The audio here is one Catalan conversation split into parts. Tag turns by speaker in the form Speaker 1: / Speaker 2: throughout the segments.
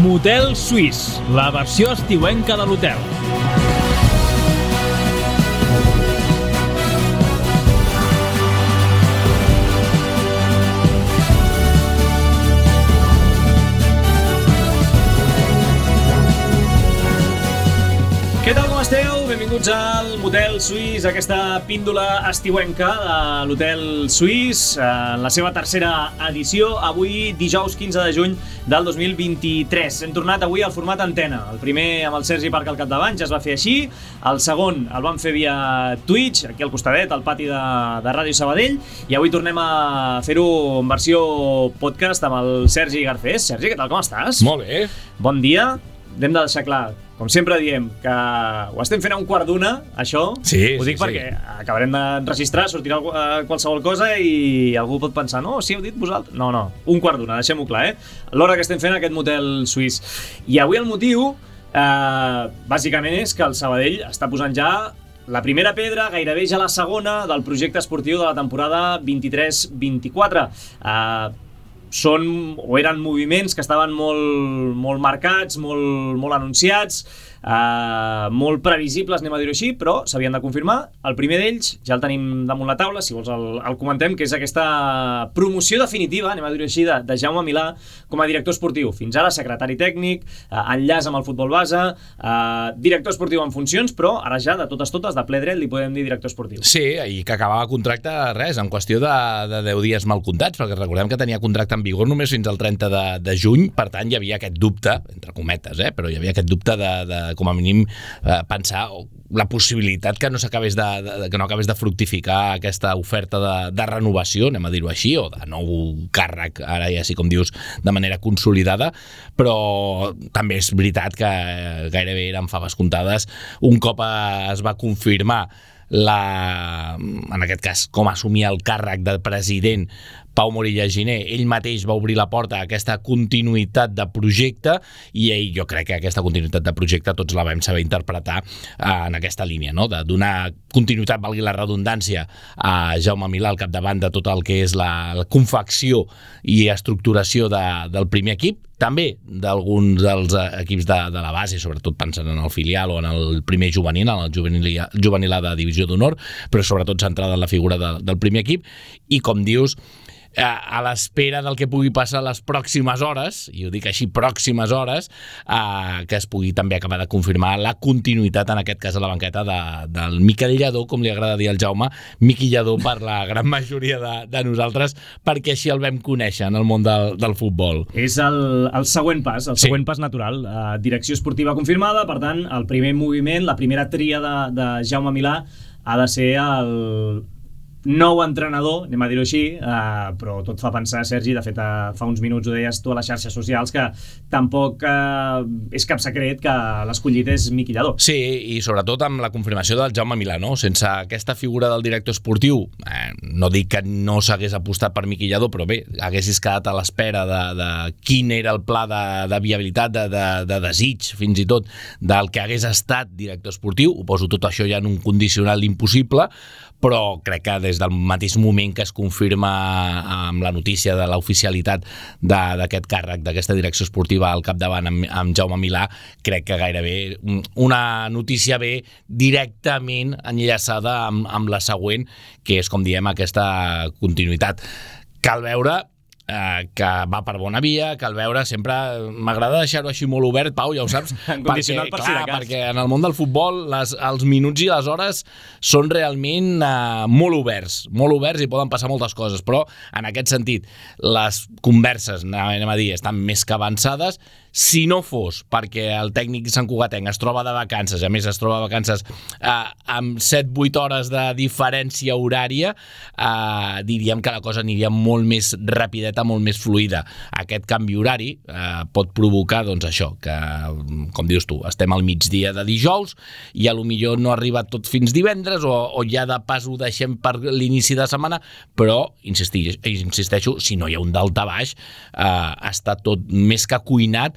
Speaker 1: Motel Suís, la versió estiuenca de l'hotel. Què tal, com esteu? Benvinguts al Motel Suís, aquesta píndola estiuenca de l'Hotel Suís, en la seva tercera edició, avui dijous 15 de juny del 2023. Hem tornat avui al format antena. El primer amb el Sergi Parc al capdavant ja es va fer així, el segon el vam fer via Twitch, aquí al costadet, al pati de Ràdio Sabadell, i avui tornem a fer-ho en versió podcast amb el Sergi Garcés. Sergi, què tal, com estàs?
Speaker 2: Molt bé.
Speaker 1: Bon dia. Hem de deixar clar, com sempre diem, que ho estem fent a un quart d'una, això.
Speaker 2: Sí,
Speaker 1: ho dic perquè acabarem d'enregistrar, sortirà qualsevol cosa i algú pot pensar, no, si heu dit vosaltres. No, un quart d'una, deixem-ho clar, l'hora que estem fent aquest Motel Suís. I avui el motiu, bàsicament, és que el Sabadell està posant ja la primera pedra, gairebé ja la segona, del projecte esportiu de la temporada 23-24. Eren moviments que estaven molt marcats, molt anunciats, molt previsibles, anem a dir-ho així, però s'havien de confirmar. El primer d'ells ja el tenim damunt la taula, si vols el comentem, que és aquesta promoció definitiva, anem a dir-ho així, de Jaume Milà com a director esportiu. Fins ara secretari tècnic, enllaç amb el futbol base, director esportiu en funcions, però ara ja de totes de ple dret li podem dir director esportiu.
Speaker 2: Sí, i que acabava contracte en qüestió de 10 dies mal comptats, perquè recordem que tenia contracte en vigor només fins al 30 de juny, per tant hi havia aquest dubte, entre cometes, però hi havia aquest dubte de com a mínim pensar la possibilitat que no acabés de fructificar aquesta oferta de renovació, anem a dir-ho així, o de nou càrrec, ara ja sí com dius, de manera consolidada, però també és veritat que gairebé eren faves comptades. Un cop es va confirmar en aquest cas, com assumia el càrrec de president Pau Morilla Giner, ell mateix va obrir la porta a aquesta continuïtat de projecte i jo crec que aquesta continuïtat de projecte tots la vam saber interpretar en aquesta línia, no? De donar continuïtat, valgui la redundància, a Jaume Milà al capdavant de tot el que és la confecció i estructuració del primer equip, també d'alguns dels equips de la base, sobretot pensant en el filial o en el primer juvenil, en el juvenilà de divisió d'honor, però sobretot centrada en la figura del primer equip, i com dius, a l'espera del que pugui passar les pròximes hores, i ho dic així, pròximes hores, que es pugui també acabar de confirmar la continuïtat, en aquest cas a la banqueta, del Miquel Lladó, com li agrada dir al Jaume, Miqui Lladó per la gran majoria de nosaltres, perquè així el vam conèixer en el món del futbol.
Speaker 1: És el següent pas, següent pas natural. Direcció esportiva confirmada, per tant, el primer moviment, la primera tria de Jaume Milà ha de ser el nou entrenador, anem a dir-ho així, però tot fa pensar, Sergi, de fet fa uns minuts ho deies tu a les xarxes socials, que tampoc és cap secret que l'escollit és Miqui Lladó.
Speaker 2: Sí, i sobretot amb la confirmació del Jaume Milà, no? Sense aquesta figura del director esportiu, no dic que no s'hagués apostat per Miqui Lladó, però bé, haguessis quedat a l'espera de quin era el pla de viabilitat, de desig, fins i tot, del que hagués estat director esportiu. Ho poso tot això ja en un condicional impossible, però crec que des del mateix moment que es confirma amb la notícia de l'oficialitat d'aquest càrrec, d'aquesta direcció esportiva al capdavant amb Jaume Milà, crec que gairebé una notícia ve directament enllaçada amb la següent, que és, com diem, aquesta continuïtat. Cal veure que va per bona via, cal veure, sempre m'agrada deixar-ho així molt obert, Pau, ja ho saps, perquè en el món del futbol els minuts i les hores són realment molt oberts i poden passar moltes coses, però en aquest sentit les converses, anem a dir, estan més que avançades. Si no fos perquè el tècnic santcugatenc es troba de vacances, a més es troba de vacances amb 7-8 hores de diferència horària, diríem que la cosa aniria molt més rapideta, molt més fluida. Aquest canvi horari pot provocar, doncs això, que, com dius tu, estem al migdia de dijous i a lo millor no arriba tot fins divendres o ja de pas ho deixem per l'inici de setmana, però insisteixo, si no hi ha un daltabaix, està tot més que cuinat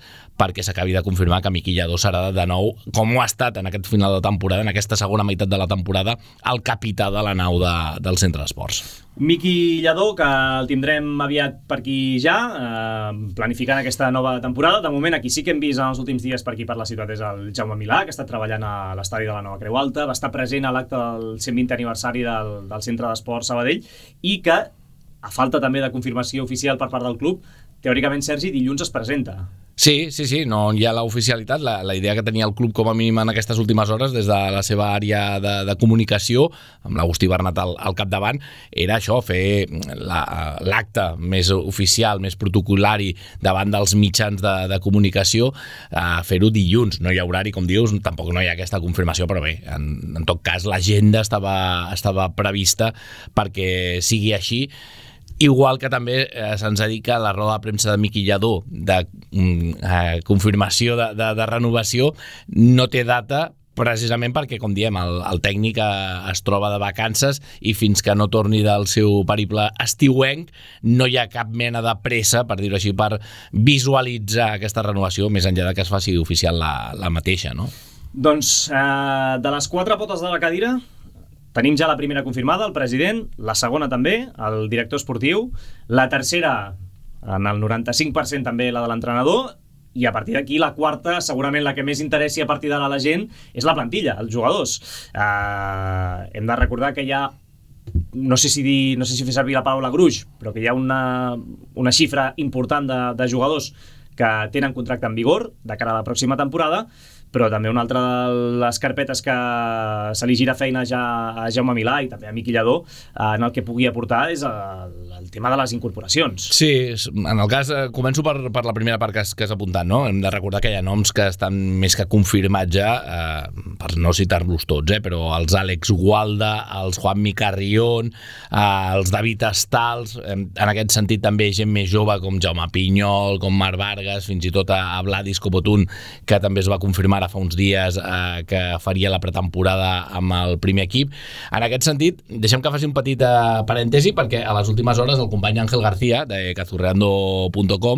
Speaker 2: perquè s'acabi de confirmar que Miqui Lladó serà de nou, com ho ha estat en aquest final de temporada, en aquesta segona meitat de la temporada, el capità de la nau del centre d'esports.
Speaker 1: Miqui Lladó, que el tindrem aviat per aquí ja, planificant aquesta nova temporada. De moment, aquí sí que hem vist en els últims dies per aquí per la ciutat és el Jaume Milà, que està treballant a l'estadi de la Nova Creu Alta, va estar present a l'acte del 120 aniversari del Centre d'Esports Sabadell i que, a falta també de confirmació oficial per part del club, teòricament, Sergi, dilluns es presenta.
Speaker 2: Sí, no hi ha l'oficialitat. La idea que tenia el club com a mínim en aquestes últimes hores des de la seva àrea de comunicació, amb l'Agustí Bernat al capdavant, era això, fer l'acte més oficial, més protocolari davant dels mitjans de comunicació, fer-ho dilluns. No hi ha horari, com dius, tampoc no hi ha aquesta confirmació, però bé, en tot cas l'agenda estava prevista perquè sigui així. Igual que també se'ns ha dit que la roda de premsa de Miqui Lladó de confirmació de renovació no té data, precisament perquè, com diem, el tècnic es troba de vacances i fins que no torni del seu periple estiuenc no hi ha cap mena de pressa, per dir-ho així, per visualitzar aquesta renovació més enllà de que es faci oficial la mateixa, no?
Speaker 1: Doncs de les 4 potes de la cadira tenim ja la primera confirmada, el president, la segona també, el director esportiu, la tercera, en el 95% també la de l'entrenador, i a partir d'aquí la quarta, segurament la que més interessi a partir d'ara la gent, és la plantilla, els jugadors. Hem de recordar que hi ha, no sé si fer servir la paraula gruix, però que hi ha una xifra important de jugadors que tenen contracte en vigor de cara a la pròxima temporada, però també una altra de les carpetes que se li gira feina ja a Jaume Milà i també a Miqui Lladó en el que pugui aportar és el tema de les incorporacions.
Speaker 2: Sí, en el cas, començo per la primera part que has apuntat, no? Hem de recordar que hi ha noms que estan més que confirmats ja, per no citar-los tots, però els Àlex Gualda, els Juanmi Carrión, els David Estals, en aquest sentit també gent més jove com Jaume Pinyol, com Marc Vargas, fins i tot a Vladis Copotun, que també es va confirmar fa uns dies que faria la pretemporada amb el primer equip. En aquest sentit, deixem que faci un petit parèntesi perquè a les últimes hores el company Ángel García de cazurreando.com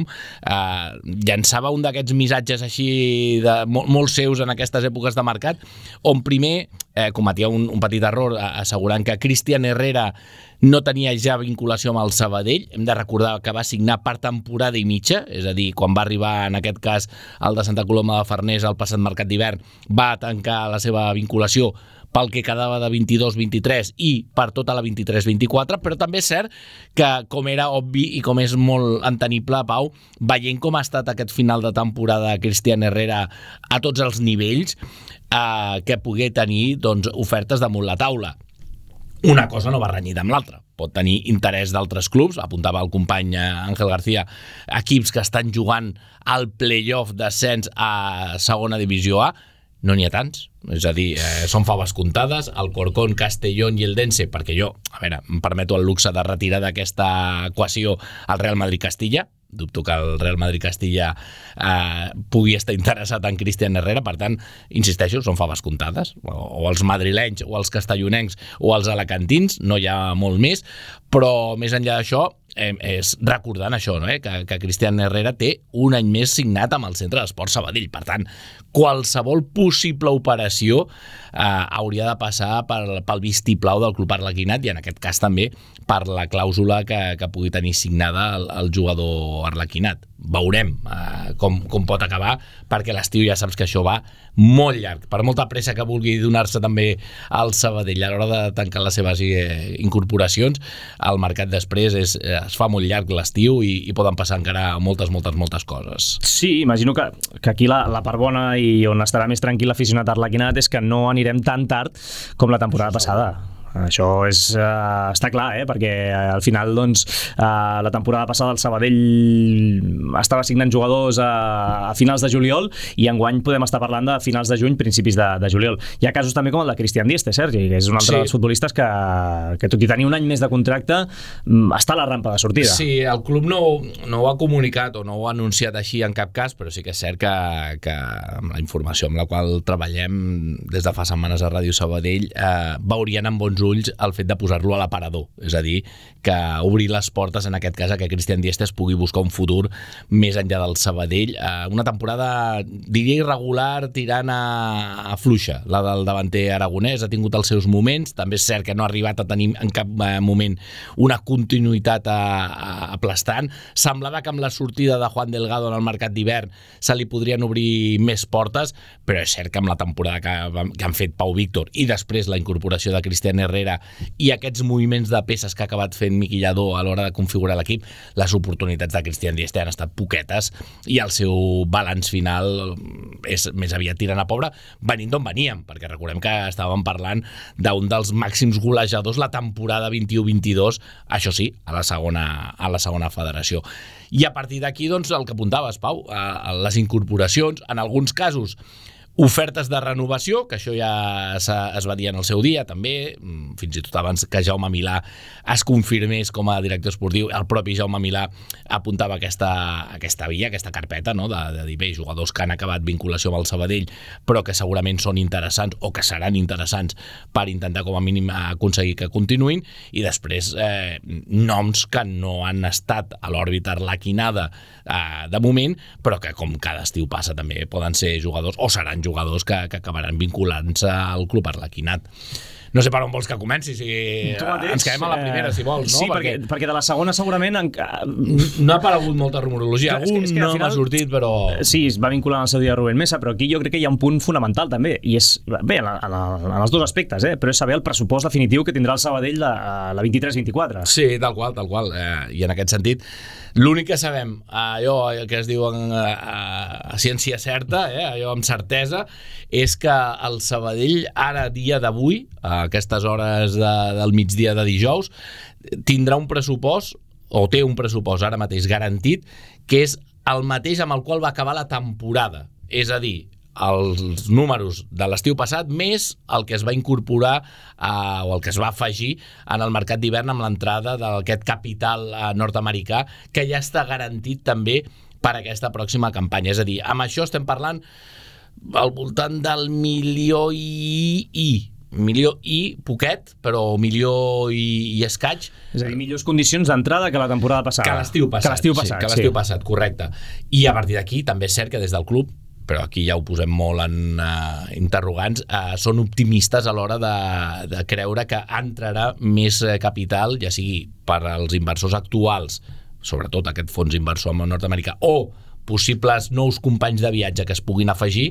Speaker 2: llançava un d'aquests missatges així molt seus en aquestes èpoques de mercat, on primer cometia un petit error assegurant que Cristian Herrera no tenia ja vinculació amb el Sabadell. Hem de recordar que va signar per temporada i mitja, és a dir, quan va arribar en aquest cas el de Santa Coloma de Farners al passat mercat d'hivern, va tancar la seva vinculació pel que quedava de 22-23 i per tota la 23-24, però també és cert que, com era obvi i com és molt entenible, Pau, veient com ha estat aquest final de temporada Cristian Herrera a tots els nivells, que pogué tenir ofertes damunt la taula. Una cosa no va renyida amb l'altra. Pot tenir interès d'altres clubs, apuntava el company Ángel García, equips que estan jugant al playoff d'ascens a segona divisió A, no n'hi ha tants, és a dir, són faves comptades, el Corcón, Castellón i el Dense, perquè jo, em permeto el luxe de retirar d'aquesta equació el Real Madrid-Castilla, dubto que el Real Madrid-Castilla pugui estar interessat en Cristian Herrera, per tant, insisteixo, són faves comptades, o els madrilenys, o els castellonencs, o els alacantins, no hi ha molt més, però més enllà d'això, és recordant això, no? Que Cristian Herrera té un any més signat amb el Centre d'Esports Sabadell. Per tant, qualsevol possible operació hauria de passar pel vistiplau del club arlequinat i en aquest cas també per la clàusula que pugui tenir signada el jugador arlequinat. Veurem com pot acabar, perquè l'estiu ja saps que això va molt llarg. Per molta pressa que vulgui donar-se també al Sabadell a l'hora de tancar les seves incorporacions, el mercat després es fa molt llarg l'estiu i poden passar encara moltes coses.
Speaker 1: Sí, imagino que aquí la part bona i on estarà més tranquil l'aficionat arlequinat és que no anirem tan tard com la temporada passada. Això està clar, perquè al final la temporada passada el Sabadell estava signant jugadors a finals de juliol i enguany podem estar parlant de finals de juny, principis de juliol. Hi ha casos també com el de Cristian Dieste, Sergi, que és un altre dels futbolistes que tot i tenir un any més de contracte està a la rampa de sortida.
Speaker 2: Sí, el club no ho ha comunicat o no ho ha anunciat així en cap cas, però sí que és cert que amb la informació amb la qual treballem des de fa setmanes a Ràdio Sabadell veurien amb bons ulls el fet de posar-lo a l'aparador, és a dir, que obrir les portes en aquest cas a que Cristian Dieste es pugui buscar un futur més enllà del Sabadell. Una temporada, diria, irregular, tirant a fluixa, la del davanter aragonès, ha tingut els seus moments, també és cert que no ha arribat a tenir en cap moment una continuïtat aplastant. Semblava que amb la sortida de Juan Delgado en el mercat d'hivern se li podrien obrir més portes, però és cert que amb la temporada que han fet Pau Víctor i després la incorporació de Cristian Herrera i aquests moviments de peces que ha acabat fent Miqui Lladó a l'hora de configurar l'equip, les oportunitats de Cristian Dieste han estat poquetes i el seu balanç final és més aviat tirant a pobre, venint d'on veníem, perquè recordem que estàvem parlant d'un dels màxims golejadors la temporada 21-22, això sí, a la segona federació. I a partir d'aquí, doncs, el que apuntaves, Pau, les incorporacions, en alguns casos ofertes de renovació, que això ja es va dir en el seu dia, també, fins i tot abans que Jaume Milà es confirmés com a director esportiu, el propi Jaume Milà apuntava aquesta via, aquesta carpeta, no? de dir, bé, jugadors que han acabat vinculació amb el Sabadell, però que segurament són interessants o que seran interessants per intentar com a mínim aconseguir que continuïn, i després noms que no han estat a l'òrbita arlequinada de moment, però que com cada estiu passa també poden ser jugadors o seran jugadors que acabaran vinculant-se al club arlequinat. No sé per on vols que comenci, si ens quedem a la primera, si vols, no?
Speaker 1: Sí, perquè de la segona segurament
Speaker 2: no ha aparegut molta rumorologia. Algun no m'ha sortit, però...
Speaker 1: Sí, es va vincular en el seu dia Rubén Mesa, però aquí jo crec que hi ha un punt fonamental també, i és, bé, en els dos aspectes, però és saber el pressupost definitiu que tindrà el Sabadell de la 23-24.
Speaker 2: Sí, tal qual. I en aquest sentit, l'únic que sabem, allò que es diuen a ciència certa, allò amb certesa, és que el Sabadell ara, dia d'avui, a aquestes hores del migdia de dijous, tindrà un pressupost, o té un pressupost ara mateix garantit, que és el mateix amb el qual va acabar la temporada. És a dir, els números de l'estiu passat més el que es va incorporar o el que es va afegir en el mercat d'hivern amb l'entrada d'aquest capital nord-americà que ja està garantit també per aquesta pròxima campanya. És a dir, amb això estem parlant al voltant del milió i poquet, però milió i escaig.
Speaker 1: És a dir, millors condicions d'entrada que la temporada passada.
Speaker 2: Que l'estiu passat, correcte. I a partir d'aquí també és cert que des del club, però aquí ja ho posem molt en interrogants, són optimistes a l'hora de creure que entrarà més capital, ja sigui per als inversors actuals, sobretot aquest fons inversor amb nord-americà, o possibles nous companys de viatge que es puguin afegir.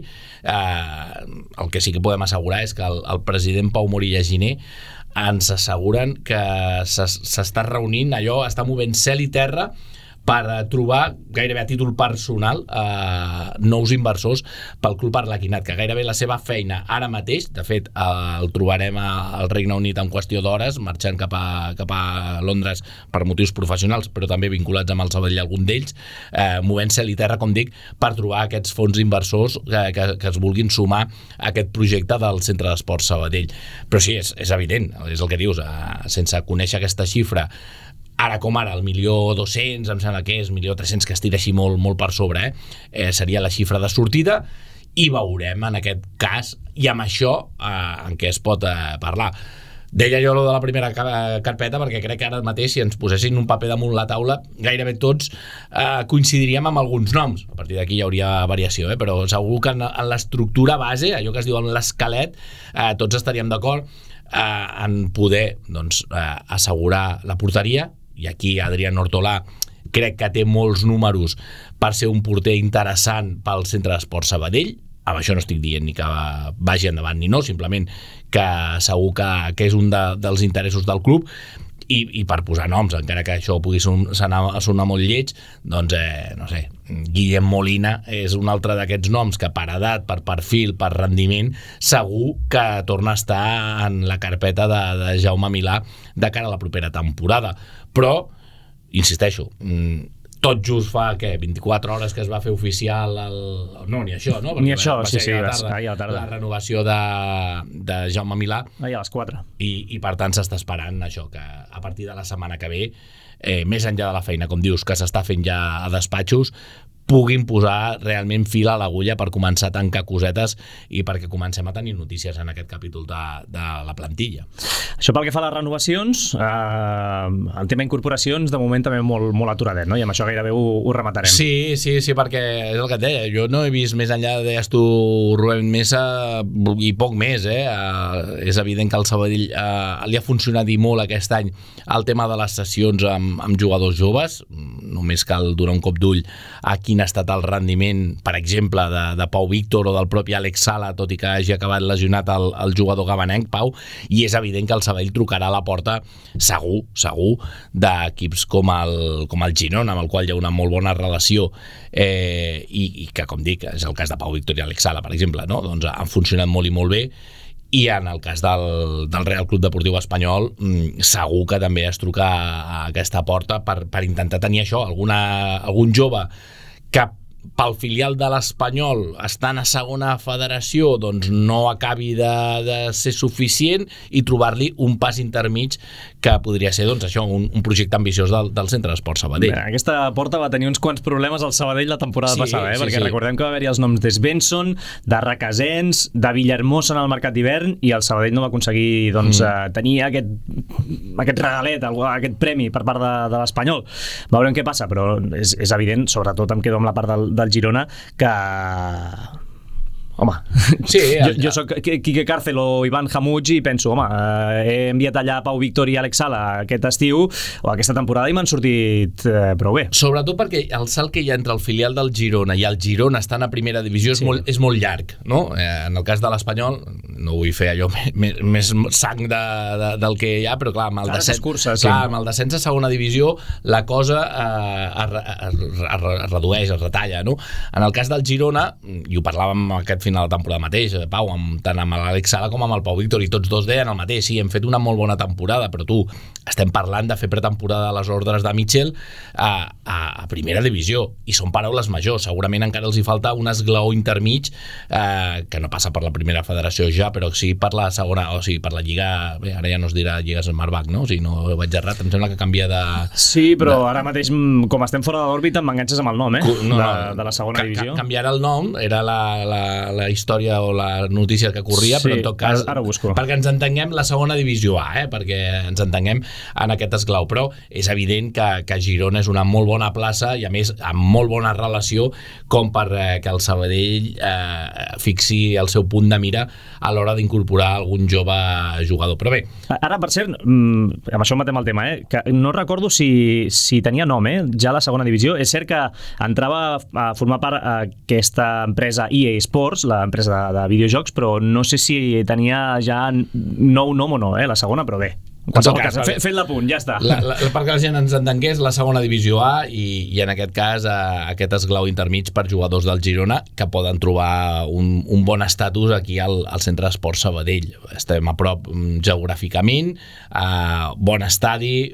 Speaker 2: El que sí que podem assegurar és que el president Pau Morilla Giner ens asseguren que s'està reunint allò, està movent cel i terra per trobar, gairebé a títol personal, nous inversors pel club arlequinat, que gairebé la seva feina ara mateix, de fet el trobarem al Regne Unit en qüestió d'hores, marxant cap a Londres per motius professionals, però també vinculats amb el Sabadell algun d'ells, movent cel i terra, com dic, per trobar aquests fons inversors que es vulguin sumar a aquest projecte del Centre d'Esports Sabadell. Però sí, és evident, és el que dius, sense conèixer aquesta xifra, ara com ara, el 1.200.000, em sembla que és 1.300.000, que es tira així molt per sobre, seria la xifra de sortida, i veurem en aquest cas, i amb això, en què es pot parlar. Deia jo lo de la primera carpeta perquè crec que ara mateix, si ens posessin un paper damunt la taula, gairebé tots coincidiríem amb alguns noms. A partir d'aquí hi hauria variació, però segur que en l'estructura base, allò que es diu en l'esquelet, tots estaríem d'acord en poder assegurar la porteria, i aquí Adrián Hortolà crec que té molts números per ser un porter interessant pel Centre d'Esports Sabadell. Amb això no estic dient ni que vagi endavant ni no, simplement que segur que és un dels interessos del club. I per posar noms, encara que això pugui sonar molt lleig, doncs, no sé, Guillem Molina és un altre d'aquests noms que per edat, per perfil, per rendiment, segur que torna a estar en la carpeta de Jaume Milà de cara a la propera temporada. Però, insisteixo, tot just fa, 24 hores que es va fer oficial no, ni això, no?
Speaker 1: Ni això, sí,
Speaker 2: a la tarda. La renovació de Jaume Milà.
Speaker 1: Ahir a les 4.
Speaker 2: I per tant s'està esperant això, que a partir de la setmana que ve, més enllà de la feina, com dius, que s'està fent ja a despatxos, puguin posar realment fil a l'agulla per començar a tancar cosetes i perquè comencem a tenir notícies en aquest capítol de la plantilla.
Speaker 1: Això pel que fa a les renovacions, el tema incorporacions de moment també molt aturadet, no? I amb això gairebé ho rematarem.
Speaker 2: Sí, perquè és el que et deia, jo no he vist més enllà, deies tu, Rubén Mesa, i poc més, és evident que el Sabadell li ha funcionat i molt aquest any el tema de les sessions amb jugadors joves, només cal donar un cop d'ull a quin ha estat el rendiment, per exemple, de Pau Víctor o del propi Àlex Sala, tot i que hagi acabat lesionat el jugador gabanenc, Pau, i és evident que el Sabadell trucarà a la porta segur, d'equips com el Girona, amb el qual hi ha una molt bona relació, i que, com dic, és el cas de Pau Víctor i Àlex Sala, per exemple, no? Doncs han funcionat molt i molt bé, i en el cas del Real Club Deportiu Espanyol segur que també es truca a aquesta porta per intentar tenir això, algun jove que pel filial de l'Espanyol estant a segona federació doncs no acabi de ser suficient i trobar-li un pas intermig que podria ser doncs això, un projecte ambiciós del Centre d'Esport Sabadell.
Speaker 1: Bé, aquesta porta va tenir uns quants problemes al Sabadell la temporada passada, perquè recordem que va haver-hi els noms d'Svensson, de Requesens, de Villahermosa en el mercat d'hivern, i el Sabadell no va aconseguir tenir aquest regalet, aquest premi per part de l'Espanyol. Veurem què passa, però és evident, sobretot em quedo amb la part del Girona, que... Home, sí, jo soc Quique Cárcel o Ivan Hamuig i penso, he enviat allà Pau Víctor i Àlex Sala aquest estiu o aquesta temporada i m'han sortit prou bé.
Speaker 2: Sobretot perquè el salt que hi ha entre el filial del Girona i el Girona estant a primera divisió és molt llarg, no? En el cas de l'Espanyol, no vull fer allò més sang del que hi ha, però clar, amb el descens a segona divisió la cosa es redueix, es retalla, no? En el cas del Girona, i ho parlàvem aquest final de temporada mateix, Pau, tant amb l'Àlex Sala com amb el Pau Víctor, i tots dos deien el mateix, sí, hem fet una molt bona temporada, però tu, estem parlant de fer pretemporada a les ordres de Mitchell a primera divisió, i són paraules majors, segurament encara els hi falta un esglaó intermig que no passa per la primera federació ja, però sí per la segona, o sigui, per la Lliga, bé, ara ja no es dirà Lliga Smartbank, no? O sigui, no ho vaig errat, em sembla que canvia de...
Speaker 1: Sí, però ara mateix, com estem fora de l'òrbita, m'enganxes amb el nom, de la segona divisió.
Speaker 2: Canviarà el nom, era la història o la notícia que corria, però en tot cas,
Speaker 1: ara busco.
Speaker 2: Perquè ens entenguem la segona divisió A, perquè ens entenguem en aquest esglau, però és evident que Girona és una molt bona plaça i a més amb molt bona relació com per que el Sabadell fixi el seu punt de mira a l'hora d'incorporar algun jove jugador. Però bé.
Speaker 1: Ara, per cert, amb això matem el tema, que no recordo si tenia nom, ja la segona divisió. És cert que entrava a formar part aquesta empresa EA Sports, l'empresa de videojocs, però no sé si tenia ja nou nom o no, la segona, però bé. En qualsevol cas, fet l'apunt, ja està.
Speaker 2: Perquè la gent ens entengués, la segona divisió A i en aquest cas aquest esglau intermig per jugadors del Girona que poden trobar un bon estatus aquí al Centre d'Esport Sabadell. Estem a prop geogràficament, bon estadi,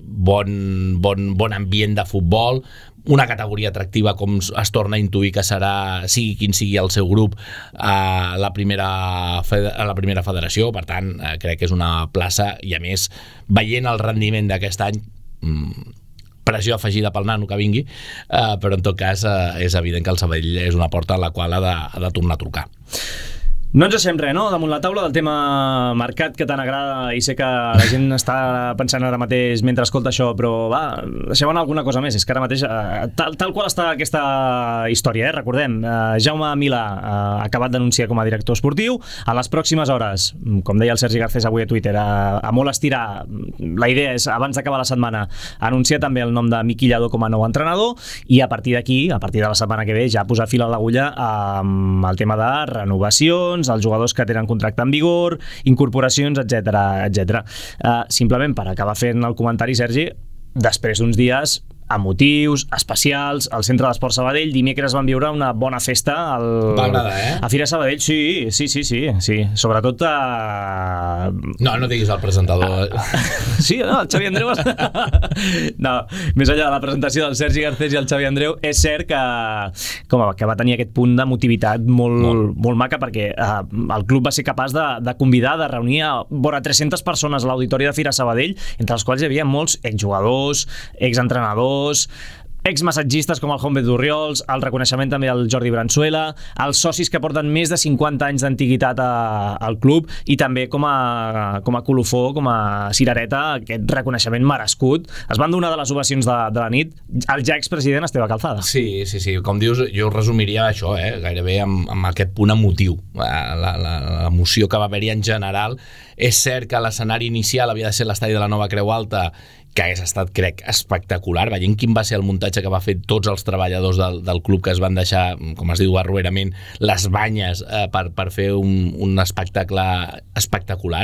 Speaker 2: bon ambient de futbol, una categoria atractiva com es torna a intuir que serà, sigui quin sigui el seu grup, a la primera federació. Per tant, crec que és una plaça, i a més, veient el rendiment d'aquest any, pressió afegida pel nano que vingui, però en tot cas és evident que el Sabadell és una porta a la qual ha de tornar a trucar.
Speaker 1: No ens deixem res, no? Damunt la taula del tema mercat que tant agrada, i sé que la gent està pensant ara mateix mentre escolta això, però va, deixeu anar alguna cosa més. És que ara mateix, tal qual està aquesta història, recordem, Jaume Milà ha acabat d'anunciar com a director esportiu. A les pròximes hores, com deia el Sergi Garcés avui a Twitter, a molt estirar, la idea és, abans d'acabar la setmana, anunciar també el nom de Miqui Lladó com a nou entrenador, i a partir d'aquí, a partir de la setmana que ve, ja posar fil a l'agulla amb el tema de renovacions, els jugadors que tenen contracte en vigor, incorporacions, etc. Simplement per acabar fent el comentari, Sergi, després d'uns dies emotius, especials, al Centre d'Esport Sabadell, dimecres van viure una bona festa
Speaker 2: va agradar,
Speaker 1: a Fira Sabadell, sí. Sobretot
Speaker 2: No diguis el presentador.
Speaker 1: Sí, no, el Xavi Andreu no, més enllà de la presentació del Sergi Garcés i el Xavi Andreu, és cert que va tenir aquest punt d'emotivitat molt maca, perquè el club va ser capaç de convidar, de reunir a vora 300 persones a l'auditori de Fira Sabadell, entre els quals hi havia molts exjugadors, exentrenadors, exmassatgistes com el Juanbet d'Orriols, el reconeixement també al Jordi Branzuela, els socis que porten més de 50 anys d'antiguitat al club i també com a colofó, com a cirereta, aquest reconeixement merescut. Es van donar de les ovacions de la nit el ja expresident Esteve Calzada.
Speaker 2: Sí. Com dius, jo resumiria això, gairebé amb aquest punt emotiu. L'emoció que va haver-hi en general. És cert que l'escenari inicial havia de ser l'estadi de la Nova Creu Alta, que hagués estat, crec, espectacular. Veient quin va ser el muntatge que va fer tots els treballadors del club, que es van deixar, com es diu barroerament, les banyes per fer un espectacle espectacular.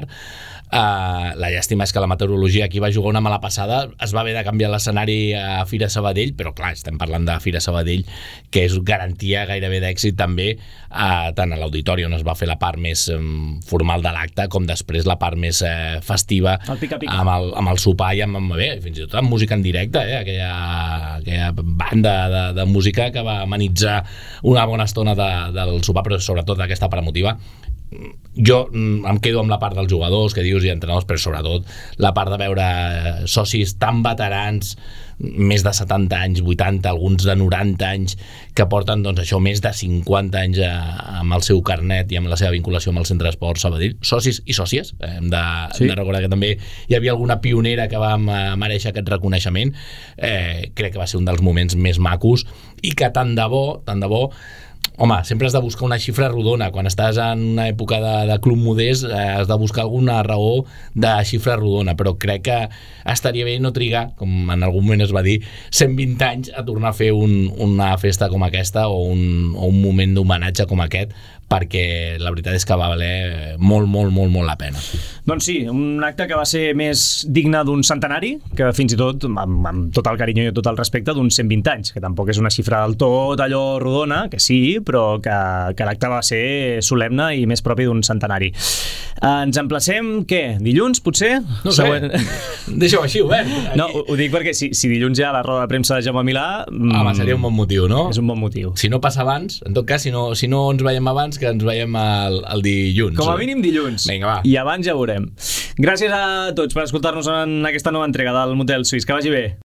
Speaker 2: La llàstima és que la meteorologia aquí va jugar una mala passada, es va haver de canviar l'escenari a Fira Sabadell, però clar, estem parlant de Fira Sabadell, que és garantia gairebé d'èxit també, tant a l'auditori on es va fer la part més formal de l'acte, com després la part més festiva, amb el sopar i fins i tot amb música en directe, aquella banda de música que va amenitzar una bona estona del sopar, però sobretot d'aquesta part emotiva. Jo em quedo amb la part dels jugadors que dius i entrenadors, però sobretot la part de veure socis tan veterans, més de 70 anys, 80, alguns de 90 anys, que porten doncs això, més de 50 anys amb el seu carnet i amb la seva vinculació amb el Centre d'Esport Sabadell, socis i sòcies. Hem de recordar que també hi havia alguna pionera que va mereixer aquest reconeixement. Crec que va ser un dels moments més macos i que tant de bo, home, sempre has de buscar una xifra rodona. Quan estàs en una època de club modest has de buscar alguna raó de xifra rodona, però crec que estaria bé no trigar, com en algun moment es va dir, 120 anys a tornar a fer una festa com aquesta o un moment d'homenatge com aquest, perquè la veritat és que va valer molt la pena.
Speaker 1: Doncs sí, un acte que va ser més digne d'un centenari, que fins i tot, amb tot el carinyo i tot el respecte, d'uns 120 anys, que tampoc és una xifra del tot allò rodona, que sí, però que l'acte va ser solemne i més propi d'un centenari. Ens emplacem, què? Dilluns, potser?
Speaker 2: No sé, deixa-ho així obert.
Speaker 1: No, ho dic perquè si dilluns hi ha la roda de premsa de Jaume Milà...
Speaker 2: Home, seria un bon motiu, no?
Speaker 1: És un bon motiu.
Speaker 2: Si no passa abans, en tot cas, si no ens veiem abans, que ens veiem el dilluns.
Speaker 1: Com a mínim dilluns.
Speaker 2: Vinga, va.
Speaker 1: I abans ja veurem. Gràcies a tots per escoltar-nos en aquesta nova entrega del Motel Suís. Que vagi bé.